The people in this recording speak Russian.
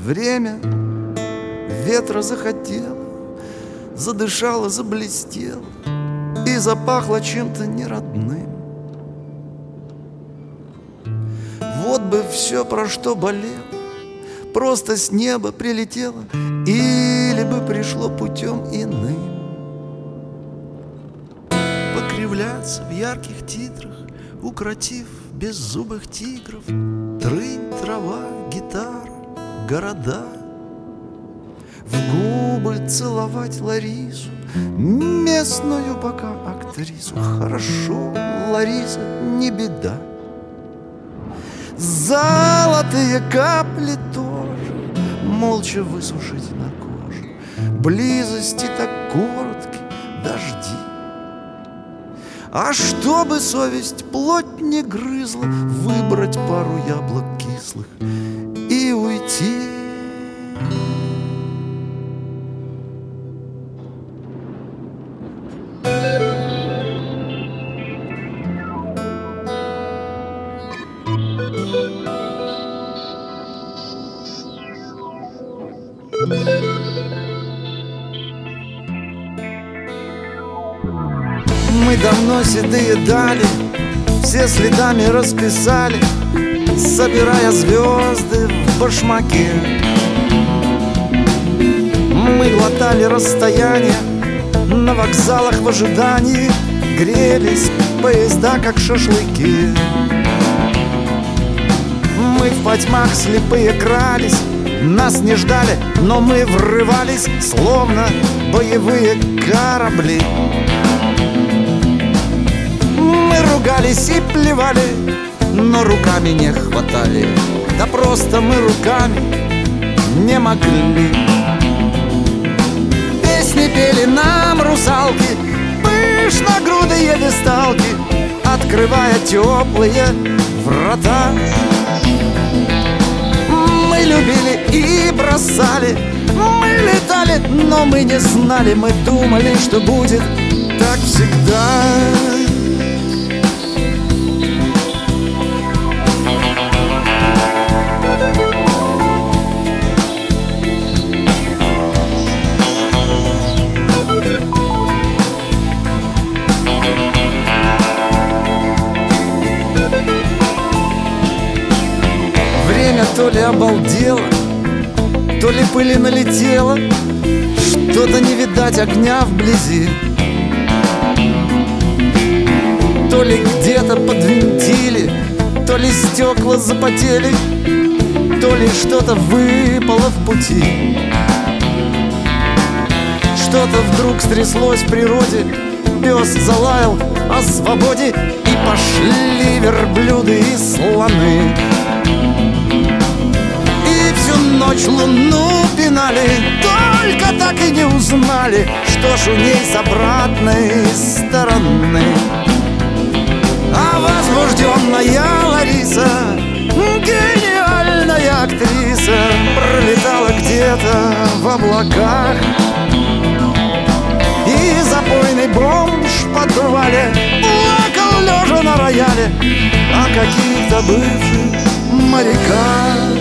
время ветра захотело, задышало, заблестело и запахло чем-то неродным. Вот бы все, про что болел, просто с неба прилетело или бы пришло путем иным. Покривляться в ярких титрах, укротив беззубых тигров, трынь, трава, гитара, города. В губы целовать Ларису, местную пока актрису. Хорошо, Лариса, не беда. Золотые капли тоже молча высушить на коже. Близости так короткие дожди. А чтобы совесть плоть не грызла, выбрать пару яблок кислых и уйти. Мы давно седые дали, все следами расписали, собирая звезды в башмаке. Мы глотали расстояние на вокзалах в ожидании, грелись поезда, как шашлыки. Мы в потьмах слепые крались, нас не ждали, но мы врывались, словно боевые корабли. Мы ругались и плевали, но руками не хватали. Да просто мы руками не могли. Песни пели нам русалки, пышногрудые весталки, открывая теплые врата. Мы любили и бросали, мы летали, но мы не знали. Мы думали, что будет так всегда. Время то ли обалдело, то ли пыли налетело, что-то не видать огня вблизи. То ли где-то подвинтили, то ли стекла запотели, то ли что-то выпало в пути. Что-то вдруг стряслось в природе, пес залаял о свободе, и пошли верблюды и слоны. Ночь луну пинали, только так и не узнали, что ж у ней с обратной стороны. А возбужденная Лариса, гениальная актриса, пролетала где-то в облаках. И запойный бомж в подвале плакал лежа на рояле о каких-то бывших моряках.